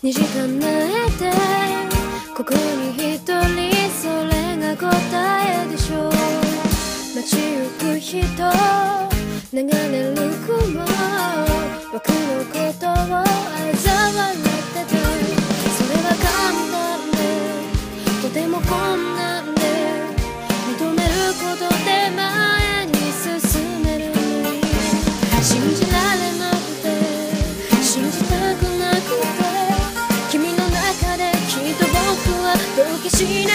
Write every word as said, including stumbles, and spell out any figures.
にじかん泣いてここに一人、それが答えでしょう。街行く人、流れる雲、僕のことを嘲笑ってた。それは簡単でとても困難で、認めることで前に進めるのに、信じられなくて信じたくなくて、君の中できっと僕はどうかしない